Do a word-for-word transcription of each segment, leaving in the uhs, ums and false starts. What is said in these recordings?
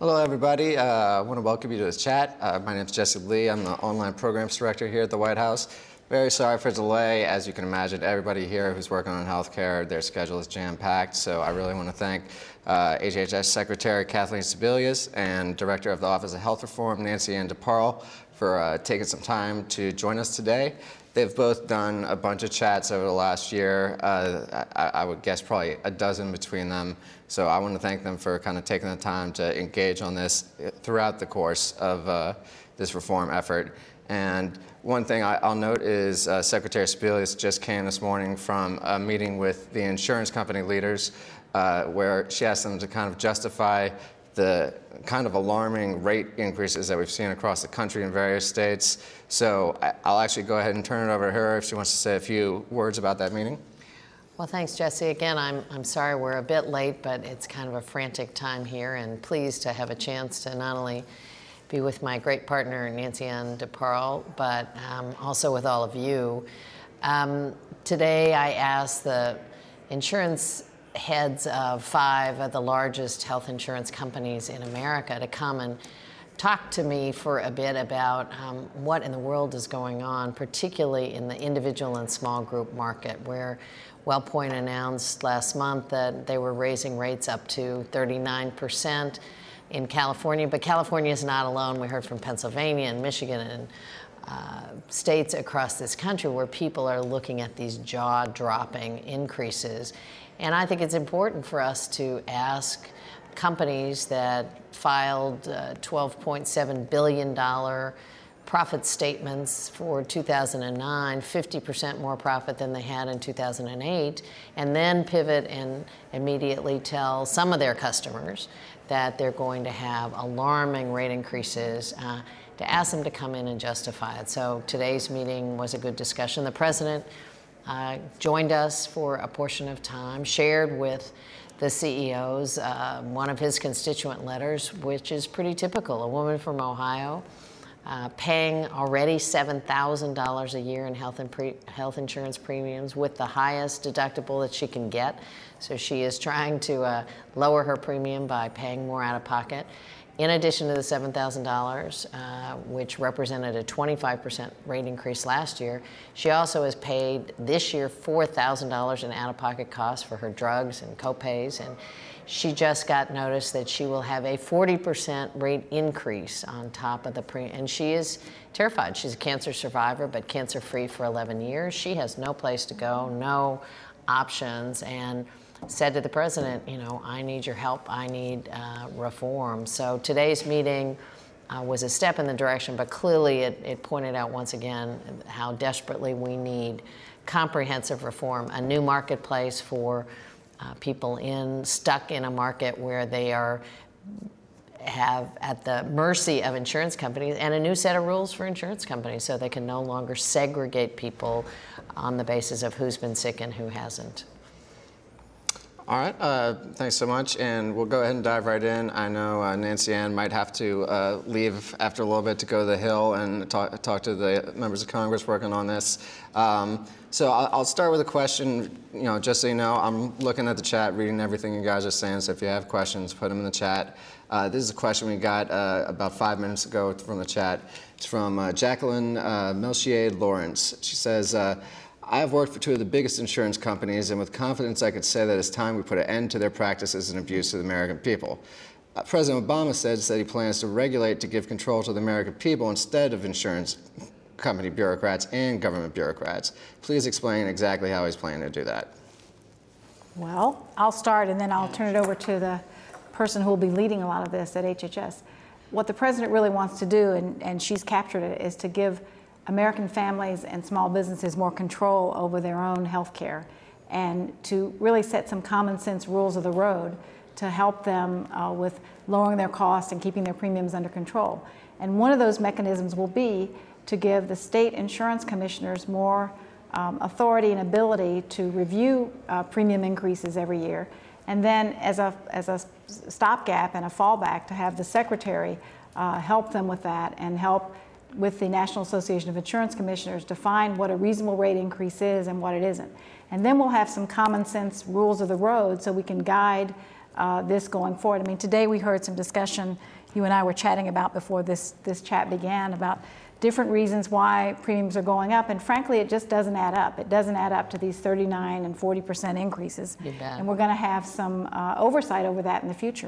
Hello, everybody. Uh, I want to welcome you to this chat. Uh, my name is Jesse Lee. I'm the Online Programs Director here at the White House. Very sorry for the delay. As you can imagine, everybody here who's working on healthcare, their schedule is jam-packed. So I really want to thank uh, H H S Secretary Kathleen Sebelius and Director of the Office of Health Reform, Nancy Ann DeParle, for uh, taking some time to join us today. They've both done a bunch of chats over the last year. Uh, I, I would guess probably a dozen between them. So I want to thank them for kind of taking the time to engage on this throughout the course of uh, this reform effort. And one thing I, I'll note is uh, Secretary Sebelius just came this morning from a meeting with the insurance company leaders uh, where she asked them to kind of justify the kind of alarming rate increases that we've seen across the country in various states. So I'll actually go ahead and turn it over to her if she wants to say a few words about that meeting. Well, thanks, Jesse. Again, I'm, I'm sorry we're a bit late, but it's kind of a frantic time here, and pleased to have a chance to not only be with my great partner, Nancy Ann DeParle, but um, also with all of you. Um, today, I asked the insurance heads of five of the largest health insurance companies in America to come and talk to me for a bit about um, what in the world is going on, particularly in the individual and small group market, where WellPoint announced last month that they were raising rates up to thirty-nine percent in California. But California is not alone. We heard from Pennsylvania and Michigan and uh, states across this country where people are looking at these jaw-dropping increases. And I think it's important for us to ask companies that filed uh, twelve point seven billion dollars profit statements for two thousand nine, fifty percent more profit than they had in two thousand eight, and then pivot and immediately tell some of their customers that they're going to have alarming rate increases, uh, to ask them to come in and justify it. So today's meeting was a good discussion. The president Uh, joined us for a portion of time, shared with the C E Os uh, one of his constituent letters, which is pretty typical. A woman from Ohio uh, paying already seven thousand dollars a year in health and pre health insurance premiums with the highest deductible that she can get. So she is trying to uh, lower her premium by paying more out of pocket. In addition to the seven thousand dollars, uh, which represented a twenty-five percent rate increase last year, she also has paid this year four thousand dollars in out-of-pocket costs for her drugs and co-pays, and she just got notice that she will have a forty percent rate increase on top of the premium, and she is terrified. She's a cancer survivor, but cancer-free for eleven years. She has no place to go, no options, and said to the president, you know, I need your help, I need uh, reform. So today's meeting uh, was a step in the direction, but clearly it, it pointed out once again how desperately we need comprehensive reform, a new marketplace for uh, people in stuck in a market where they are have at the mercy of insurance companies, and a new set of rules for insurance companies so they can no longer segregate people on the basis of who's been sick and who hasn't. All right, uh, thanks so much, and we'll go ahead and dive right in. I know uh, Nancy Ann might have to uh, leave after a little bit to go to the Hill and talk, talk to the members of Congress working on this. Um, so I'll, I'll start with a question. You know, just so you know, I'm looking at the chat, reading everything you guys are saying, so if you have questions, put them in the chat. Uh, this is a question we got uh, about five minutes ago from the chat. It's from uh, Jacqueline uh, Melchiade Lawrence. She says, uh, I have worked for two of the biggest insurance companies, and with confidence I could say that it's time we put an end to their practices and abuse of the American people. Uh, President Obama says that he plans to regulate to give control to the American people instead of insurance company bureaucrats and government bureaucrats. Please explain exactly how he's planning to do that. Well, I'll start, and then I'll turn it over to the person who will be leading a lot of this at H H S. What the president really wants to do, and, and she's captured it, is to give American families and small businesses more control over their own health care, and to really set some common sense rules of the road to help them uh, with lowering their costs and keeping their premiums under control. And one of those mechanisms will be to give the state insurance commissioners more um, authority and ability to review uh, premium increases every year, and then as a, as a stopgap and a fallback to have the secretary uh, help them with that and help with the National Association of Insurance Commissioners define what a reasonable rate increase is and what it isn't. And then we'll have some common sense rules of the road so we can guide uh, this going forward. I mean, today we heard some discussion you and I were chatting about before this, this chat began about different reasons why premiums are going up, and frankly, it just doesn't add up. It doesn't add up to these thirty-nine and forty percent increases, You bet. and we're going to have some uh, oversight over that in the future.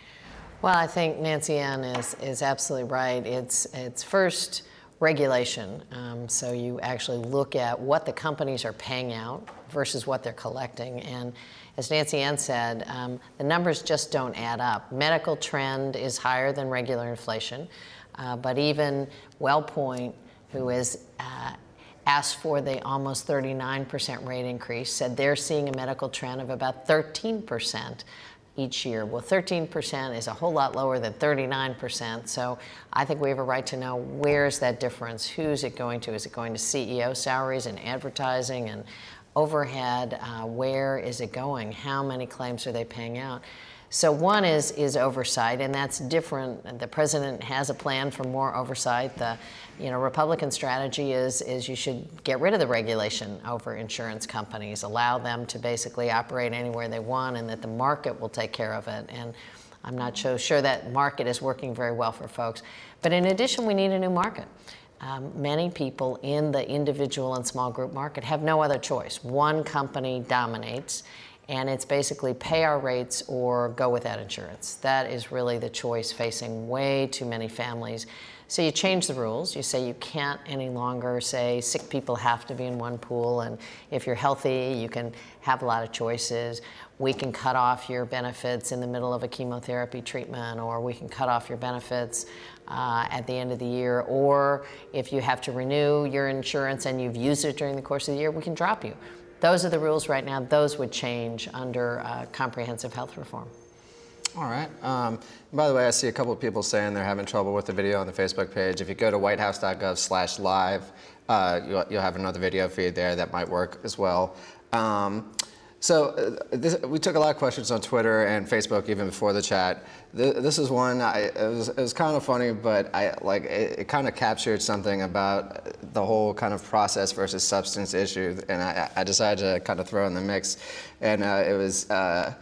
Well, I think Nancy Ann is, is absolutely right. It's, it's first regulation. Um, so you actually look at what the companies are paying out versus what they're collecting. And as Nancy Ann said, um, the numbers just don't add up. Medical trend is higher than regular inflation. Uh, but even WellPoint, who has uh, asked for the almost thirty-nine percent rate increase, said they're seeing a medical trend of about thirteen percent each year. Well, thirteen percent is a whole lot lower than thirty-nine percent. So I think we have a right to know, where's that difference? Who's it going to? Is it going to C E O salaries and advertising and overhead? Uh, where is it going? How many claims are they paying out? So one is, is oversight, and that's different. The president has a plan for more oversight. The you know, Republican strategy is, is you should get rid of the regulation over insurance companies, allow them to basically operate anywhere they want, and that the market will take care of it. And I'm not so sure that market is working very well for folks. But in addition, we need a new market. Um, many people in the individual and small group market have no other choice. One company dominates, and it's basically pay our rates or go without insurance. That is really the choice facing way too many families. So you change the rules. You say you can't any longer say sick people have to be in one pool, and if you're healthy, you can have a lot of choices. We can cut off your benefits in the middle of a chemotherapy treatment, or we can cut off your benefits uh, at the end of the year, or if you have to renew your insurance and you've used it during the course of the year, we can drop you. Those are the rules right now. Those would change under uh, comprehensive health reform. All right. Um, by the way, I see a couple of people saying they're having trouble with the video on the Facebook page. If you go to whitehouse.gov slash live, uh, you'll, you'll have another video feed there that might work as well. Um, so uh, this, we took a lot of questions on Twitter and Facebook even before the chat. Th this is one, I, it, was, it was kind of funny, but I, like, it, it kind of captured something about the whole kind of process versus substance issue, and I, I decided to kind of throw in the mix. And uh, it was uh,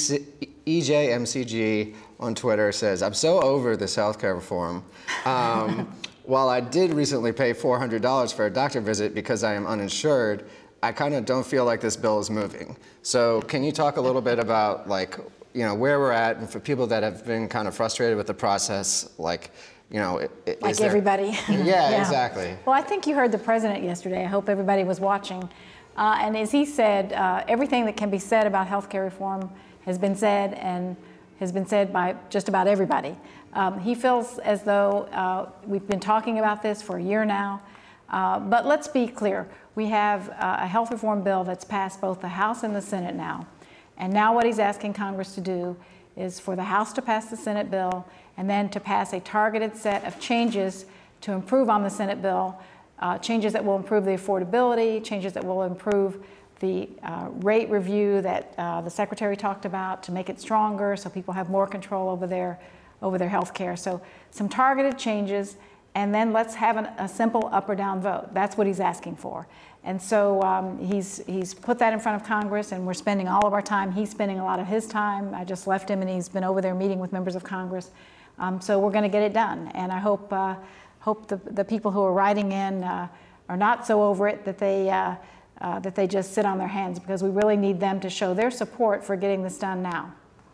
E J M C G on Twitter says, "I'm so over this healthcare reform. Um, while I did recently pay four hundred dollars for a doctor visit because I am uninsured, I kind of don't feel like this bill is moving." So can you talk a little bit about, like, you know, where we're at, and for people that have been kind of frustrated with the process, like, you know, it, it, Like is there... everybody. Yeah, Yeah, exactly. Well, I think you heard the president yesterday. I hope everybody was watching. Uh, and as he said, uh, everything that can be said about healthcare reform has been said, and has been said by just about everybody. Um, he feels as though uh, we've been talking about this for a year now. Uh, but let's be clear. We have uh, a health reform bill that's passed both the House and the Senate now. And now what he's asking Congress to do is for the House to pass the Senate bill, and then to pass a targeted set of changes to improve on the Senate bill, uh, changes that will improve the affordability, changes that will improve the uh, rate review that uh, the Secretary talked about, to make it stronger so people have more control over their, over their health care. So some targeted changes, and then let's have an, a simple up or down vote. That's what he's asking for. And so um, he's, he's put that in front of Congress, and we're spending all of our time. He's spending a lot of his time. I just left him, and he's been over there meeting with members of Congress. Um, so we're going to get it done. And I hope, uh, hope the, the people who are writing in uh, are not so over it that they, uh, uh, that they just sit on their hands, because we really need them to show their support for getting this done now.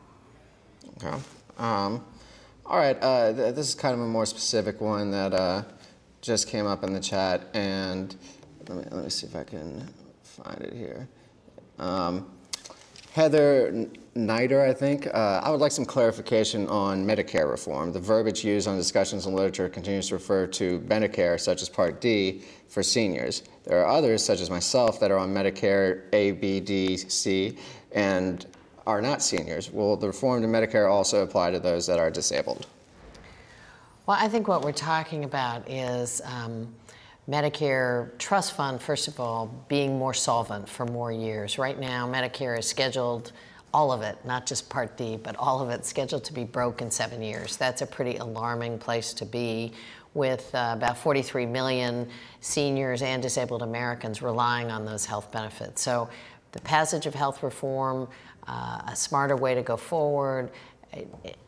Okay. Um, all right. Uh, th this is kind of a more specific one that uh, just came up in the chat, and let me, let me see if I can find it here. Um, Heather Nider, I think. Uh, I would like some clarification on Medicare reform. The verbiage used on discussions in literature continues to refer to Medicare, such as Part D, for seniors. There are others, such as myself, that are on Medicare A, B, D, C, and are not seniors. Will the reform to Medicare also apply to those that are disabled? Well, I think what we're talking about is um, Medicare trust fund, first of all, being more solvent for more years. Right now, Medicare is scheduled, all of it, not just Part D, but all of it scheduled to be broke in seven years. That's a pretty alarming place to be, with uh, about forty-three million seniors and disabled Americans relying on those health benefits. So the passage of health reform, uh, a smarter way to go forward, it, it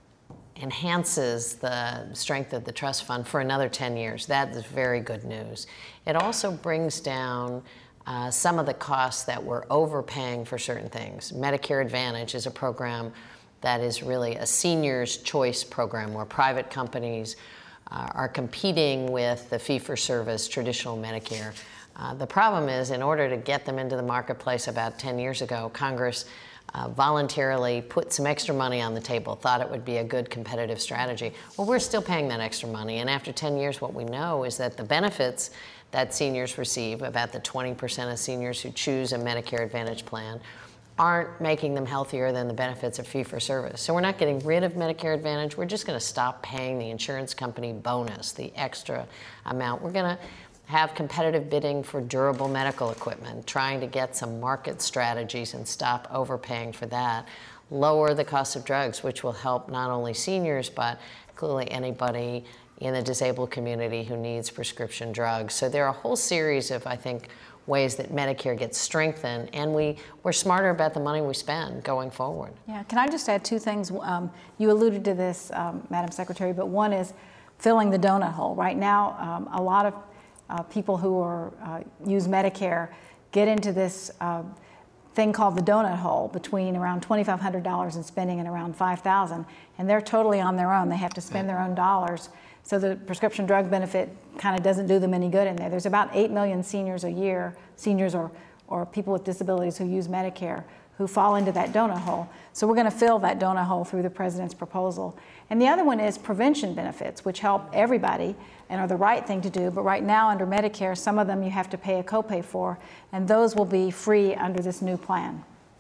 enhances the strength of the trust fund for another ten years. That is very good news. It also brings down uh, some of the costs that we're overpaying for certain things. Medicare Advantage is a program that is really a seniors' choice program where private companies uh, are competing with the fee-for-service traditional Medicare. Uh, the problem is, in order to get them into the marketplace about ten years ago, Congress uh, voluntarily put some extra money on the table, thought it would be a good competitive strategy. Well, we're still paying that extra money, and after ten years, what we know is that the benefits that seniors receive, about the twenty percent of seniors who choose a Medicare Advantage plan, aren't making them healthier than the benefits of fee-for-service. So we're not getting rid of Medicare Advantage. We're just going to stop paying the insurance company bonus, the extra amount. We're going to have competitive bidding for durable medical equipment, trying to get some market strategies and stop overpaying for that. Lower the cost of drugs, which will help not only seniors, but clearly anybody in the disabled community who needs prescription drugs. So there are a whole series of, I think, ways that Medicare gets strengthened, and we, we're smarter about the money we spend going forward. Yeah, can I just add two things? Um, you alluded to this, um, Madam Secretary, but one is filling the donut hole. Right now, um, a lot of uh, people who are, uh, use Medicare get into this uh, thing called the donut hole between around twenty-five hundred dollars in spending and around five thousand dollars, and they're totally on their own. They have to spend their own dollars. So the prescription drug benefit kind of doesn't do them any good in there. There's about eight million seniors a year, seniors or, or people with disabilities who use Medicare, who fall into that donut hole. So we're going to fill that donut hole through the president's proposal. And the other one is prevention benefits, which help everybody and are the right thing to do. But right now under Medicare, some of them you have to pay a copay for, and those will be free under this new plan.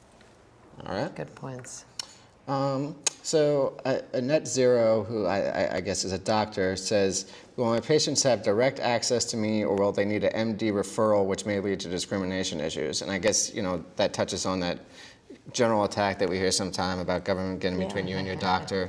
All right. Good points. Um, so a, a Net Zero, who I, I, I guess is a doctor, says, will my patients have direct access to me, or will they need an M D referral, which may lead to discrimination issues? And I guess, you know, that touches on that general attack that we hear sometime about government getting Yeah. between you and your doctor.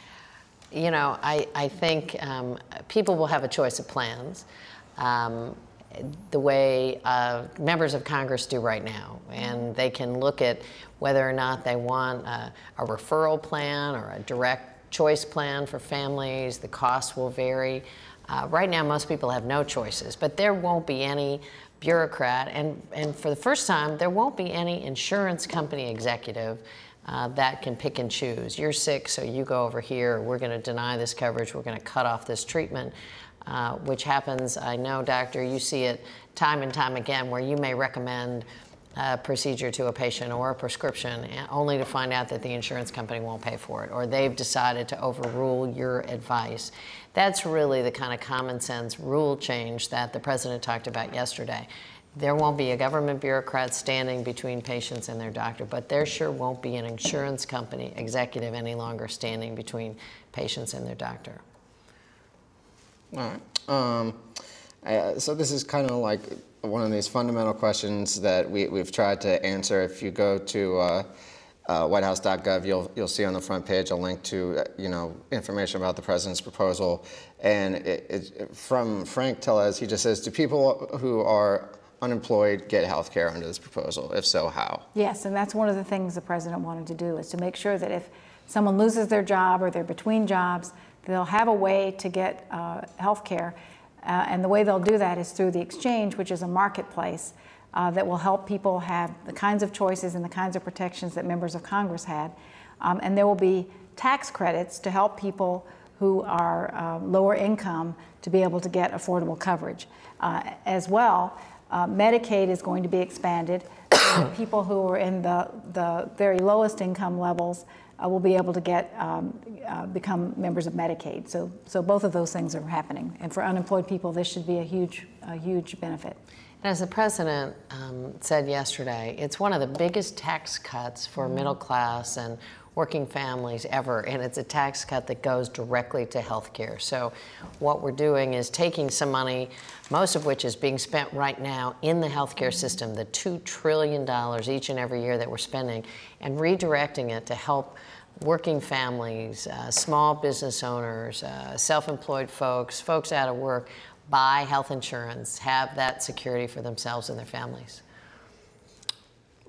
You know, I, I think um, people will have a choice of plans. Um, the way uh, members of Congress do right now. And they can look at whether or not they want a, a referral plan or a direct choice plan for families. The costs will vary. Uh, right now, most people have no choices, but there won't be any bureaucrat, and, and for the first time, there won't be any insurance company executive uh, that can pick and choose. You're sick, so you go over here. We're going to deny this coverage. We're going to cut off this treatment. Uh, which happens, I know, doctor, you see it time and time again, where you may recommend a procedure to a patient or a prescription only to find out that the insurance company won't pay for it, or they've decided to overrule your advice. That's really the kind of common sense rule change that the president talked about yesterday. There won't be a government bureaucrat standing between patients and their doctor, but there sure won't be an insurance company executive any longer standing between patients and their doctor. All right. Um, I, so this is kind of like one of these fundamental questions that we, we've tried to answer. If you go to uh, uh, white house dot gov, you'll you'll see on the front page a link to uh, you know information about the president's proposal. And it, it, from Frank Tellez, he just says, do people who are unemployed get health care under this proposal? If so, how? Yes, and that's one of the things the president wanted to do, is to make sure that if someone loses their job or they're between jobs, they'll have a way to get uh, health care. Uh, and the way they'll do that is through the exchange, which is a marketplace uh, that will help people have the kinds of choices and the kinds of protections that members of Congress had. Um, and there will be tax credits to help people who are uh, lower income to be able to get affordable coverage. Uh, as well, uh, Medicaid is going to be expanded. People who are in the, the very lowest income levels Uh, will be able to get um, uh, become members of Medicaid. So, so both of those things are happening. And for unemployed people, this should be a huge, a huge benefit. And as the president um, said yesterday, it's one of the biggest tax cuts for middle class and working families ever, and it's a tax cut that goes directly to health care. So what we're doing is taking some money, most of which is being spent right now in the healthcare system, the two trillion dollars each and every year that we're spending, and redirecting it to help working families, uh, small business owners, uh, self-employed folks, folks out of work, buy health insurance, have that security for themselves and their families.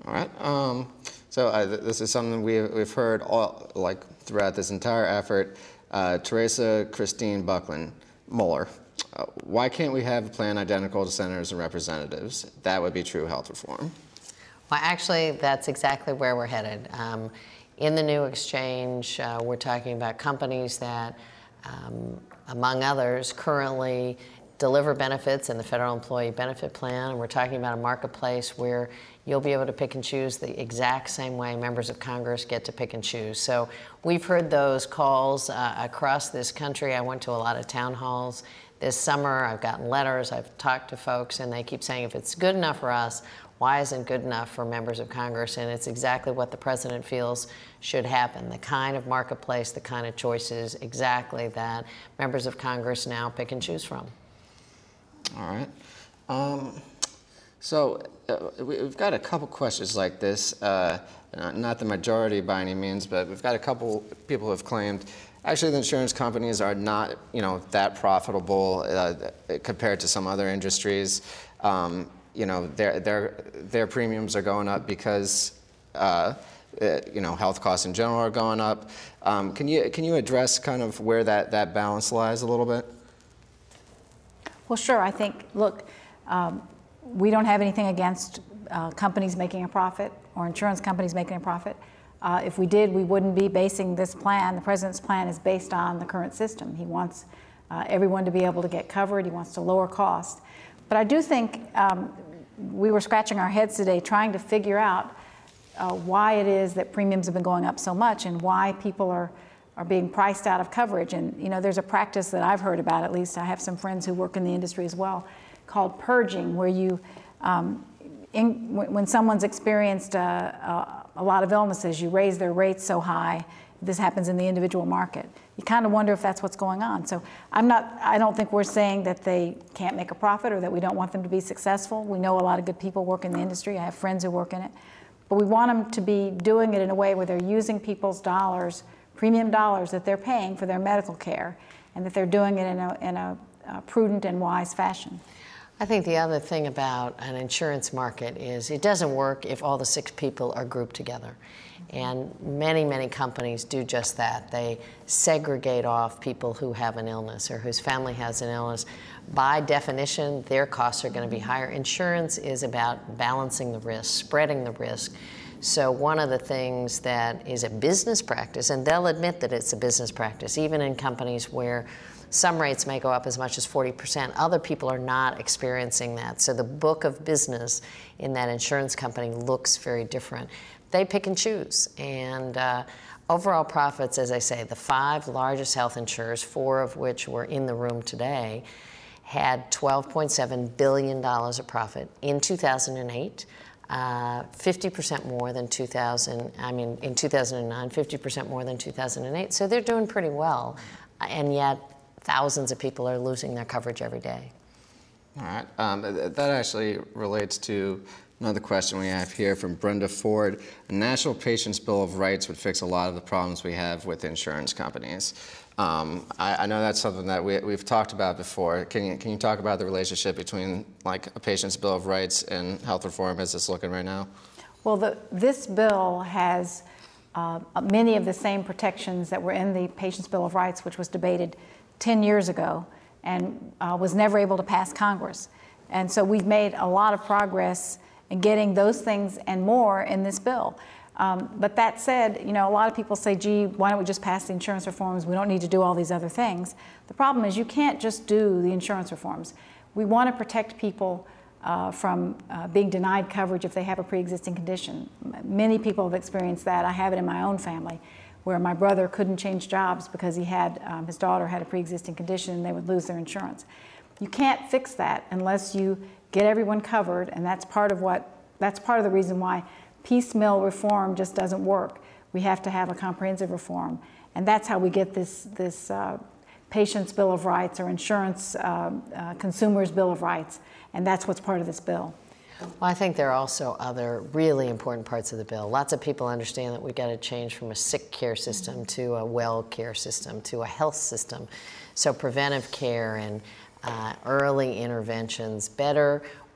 All right. Um, so uh, th- this is something we, we've heard all, like throughout this entire effort. Uh, Teresa Christine Buckland Mueller. Uh, why can't we have a plan identical to senators and representatives? That would be true health reform. Well, actually, that's exactly where we're headed. Um, in the new exchange, uh, we're talking about companies that, um, among others, currently deliver benefits in the Federal Employee Benefit Plan. And we're talking about a marketplace where you'll be able to pick and choose the exact same way members of Congress get to pick and choose. So we've heard those calls uh, across this country. I went to a lot of town halls this summer. I've gotten letters. I've talked to folks, and they keep saying, if it's good enough for us, why isn't it good enough for members of Congress? And it's exactly what the president feels should happen, the kind of marketplace, the kind of choices exactly that members of Congress now pick and choose from. All right. Um, so uh, we've got a couple questions like this. Uh, not the majority by any means, but we've got a couple people who have claimed actually the insurance companies are not, you know, that profitable uh, compared to some other industries. Um, you know, their their their premiums are going up because uh, uh, you know, health costs in general are going up. Um, can you can you address kind of where that that balance lies a little bit? Well, sure. I think, look, um, we don't have anything against uh, companies making a profit or insurance companies making a profit. Uh, if we did, we wouldn't be basing this plan. The president's plan is based on the current system. He wants uh, everyone to be able to get covered. He wants to lower costs. But I do think um, we were scratching our heads today trying to figure out uh, why it is that premiums have been going up so much and why people are are being priced out of coverage. And you know, there's a practice that I've heard about, at least I have some friends who work in the industry as well, called purging, where you, um, in, when, when someone's experienced uh, a, a lot of illnesses, you raise their rates so high. This happens in the individual market. You kind of wonder if that's what's going on. So I'm not, I don't think we're saying that they can't make a profit or that we don't want them to be successful. We know a lot of good people work in the industry. I have friends who work in it. But we want them to be doing it in a way where they're using people's dollars, premium dollars that they're paying for their medical care, and that they're doing it in a, in a, a prudent and wise fashion. I think the other thing about an insurance market is it doesn't work if all the sick people are grouped together. And many, many companies do just that. They segregate off people who have an illness or whose family has an illness. By definition, their costs are going to be higher. Insurance is about balancing the risk, spreading the risk. So one of the things that is a business practice, and they'll admit that it's a business practice, even in companies where some rates may go up as much as forty percent, other people are not experiencing that. So the book of business in that insurance company looks very different. They pick and choose. And uh, overall profits, as I say, the five largest health insurers, four of which were in the room today, had twelve point seven billion dollars of profit in two thousand eight. Uh, fifty percent more than two thousand, I mean, in two thousand nine, fifty percent more than two thousand eight. So they're doing pretty well. And yet, thousands of people are losing their coverage every day. All right. Um, th- that actually relates to another question we have here from Brenda Ford. A National Patients' Bill of Rights would fix a lot of the problems we have with insurance companies. Um, I, I know that's something that we, we've talked about before. Can you, can you talk about the relationship between like a patient's Bill of Rights and health reform as it's looking right now? Well, the, this bill has uh, many of the same protections that were in the Patient's Bill of Rights, which was debated ten years ago and uh, was never able to pass Congress. And so we've made a lot of progress in getting those things and more in this bill. Um, but that said, you know, a lot of people say, gee, why don't we just pass the insurance reforms? We don't need to do all these other things. The problem is you can't just do the insurance reforms. We want to protect people uh, from uh, being denied coverage if they have a pre-existing condition. Many people have experienced that. I have it in my own family, where my brother couldn't change jobs because he had, um, his daughter had a pre-existing condition and they would lose their insurance. You can't fix that unless you get everyone covered, and that's part of what, that's part of the reason why piecemeal reform just doesn't work. We have to have a comprehensive reform. And that's how we get this, this uh, Patient's Bill of Rights or Insurance uh, uh, Consumers' Bill of Rights. And that's what's part of this bill. Well, I think there are also other really important parts of the bill. Lots of people understand that we've got to change from a sick care system to a well care system to a health system. So preventive care and uh, early interventions, better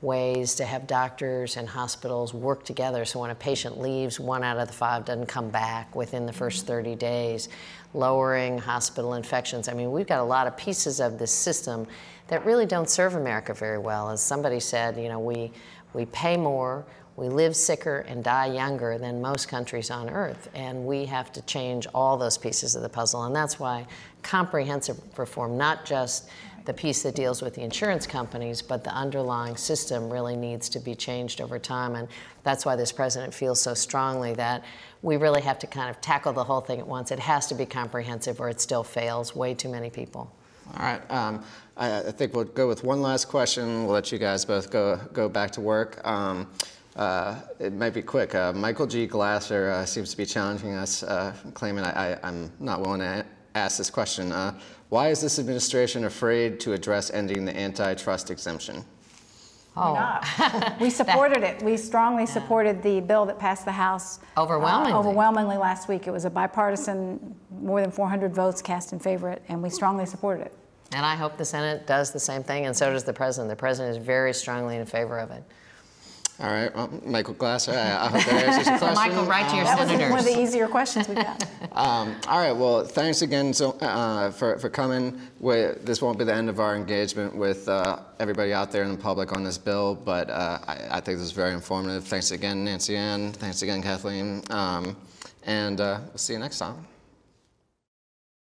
ways to have doctors and hospitals work together so when a patient leaves, one out of the five doesn't come back within the first thirty days, lowering hospital infections. I mean, we've got a lot of pieces of this system that really don't serve America very well. As somebody said, you know, we, we pay more, we live sicker and die younger than most countries on earth, and we have to change all those pieces of the puzzle. And that's why comprehensive reform, not just the piece that deals with the insurance companies, but the underlying system really needs to be changed over time. And that's why this president feels so strongly that we really have to kind of tackle the whole thing at once. It has to be comprehensive or it still fails way too many people. All right. Um, I, I think we'll go with one last question. We'll let you guys both go, go back to work. Um, Uh, it might be quick. Uh, Michael G. Glasser uh, seems to be challenging us, uh, claiming I, I, I'm not willing to ask this question. Uh, why is this administration afraid to address ending the antitrust exemption? Oh. We're not. We supported it. We strongly supported the bill that passed the House. Overwhelmingly. Uh, overwhelmingly last week. It was a bipartisan, more than four hundred votes cast in favor of it, and we strongly supported it. And I hope the Senate does the same thing, and so does the president. The president is very strongly in favor of it. All right, well, Michael Glasser, I, I hope that answers your question. Michael, write to your That senators. was one of the easier questions we got. Um, all right, well, thanks again so, uh, for, for coming. We, this won't be the end of our engagement with uh, everybody out there in the public on this bill, but uh, I, I think this is very informative. Thanks again, Nancy Ann. Thanks again, Kathleen. Um, and uh, we'll see you next time.